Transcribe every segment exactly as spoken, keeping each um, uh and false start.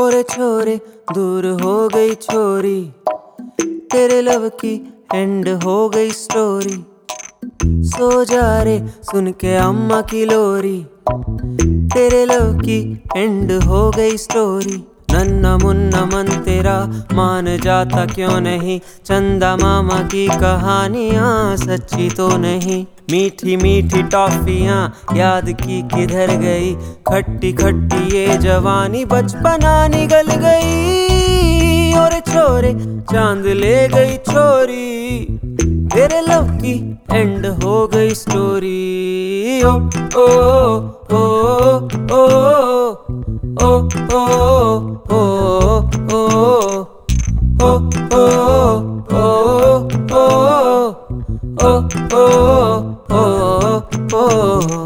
ओरे छोरे दूर हो गई छोरी, तेरे लव की एंड हो गई स्टोरी। सो जा रे सुन के अम्मा की लोरी, तेरे लव की एंड हो गई स्टोरी। नन्ना मुन्ना मन तेरा मान जाता क्यों नहीं, चंदा मामा की कहानियाँ सच्ची तो नहीं। मीठी मीठी टॉफियाँ याद की किधर गई, खट्टी खट्टी ये जवानी बचपना निगल गई। और छोरे चांद ले गई छोरी, तेरे लव की एंड हो गई स्टोरी। ओ ओ ओ ओ ओ ओ ओ ओ ओ ओ ओ ओ।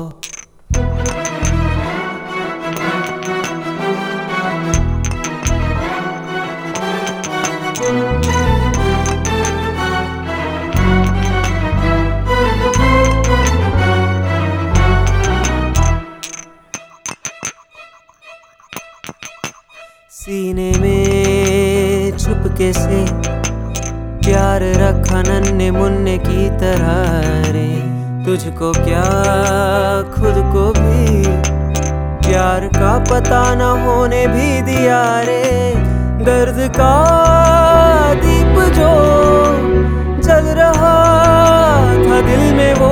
सीने में छुपके से प्यार रखा नन्हे मुन्ने की तरह रे, तुझको क्या खुद को भी प्यार का पता न होने भी दिया रे। दर्द का दीप जो जल रहा था दिल में वो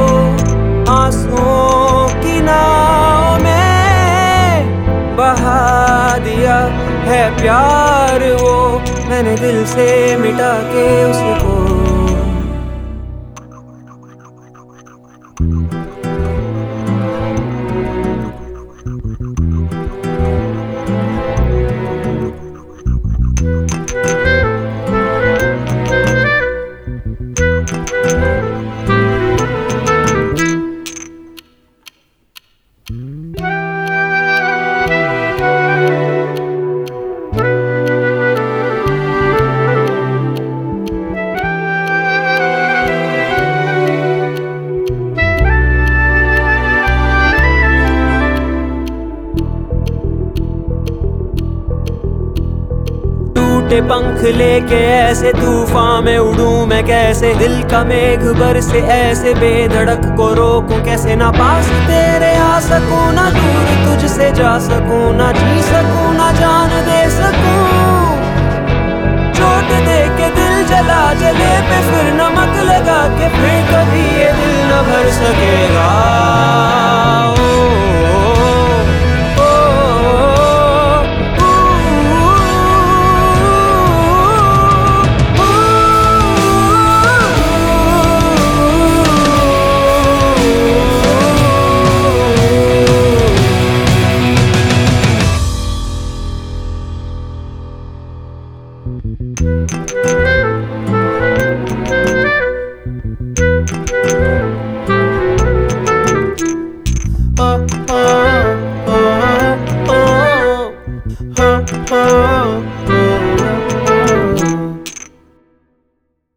आंसुओं की नाव में बहा दिया है प्यार वो, मैंने दिल से मिटा के उसको। टूटे पंख लेके ऐसे तूफान में उड़ूं मैं कैसे, दिल का मेघ बरसे ऐसे बेधड़क को रोकूं कैसे। ना पास तेरे आ सकूं ना दूर तुझसे जा सकूं, ना जी सकूं ना जान दे सकूं। चोट दे के दिल जला जले पे फिर नमक लगा के